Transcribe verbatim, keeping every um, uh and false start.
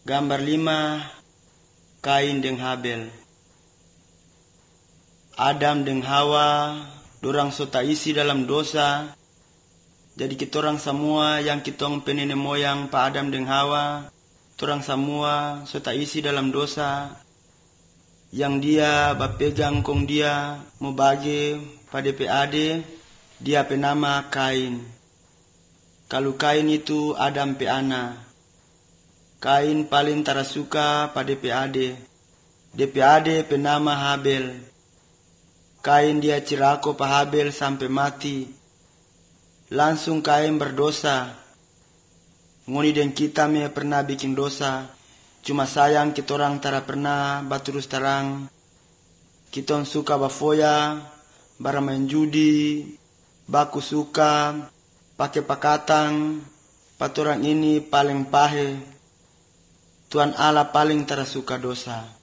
Gambar lima, Kain deng Habel. Adam deng Hawa, dorang so tak isi dalam dosa. Jadi kitorang semua yang kitong penene moyang pa Adam deng Hawa, torang semua so tak isi dalam dosa. Yang dia bapegang kong dia mau bagi pada pe ade, dia pe nama Kain. Kalau Kain itu Adam pe ana. Kain paling tara suka pada pe ade. D P ade pe nama Habel. Kain dia cirako pa Habel sampai mati. Langsung Kain berdosa. Ngoni dan kita me pernah bikin dosa. Cuma sayang kita orang tara pernah baturus terang. Kita suka bafoya, bara main judi, baku suka, pakai pakatang. Patorang ini paling pahe. Tuhan Allah paling tara suka dosa.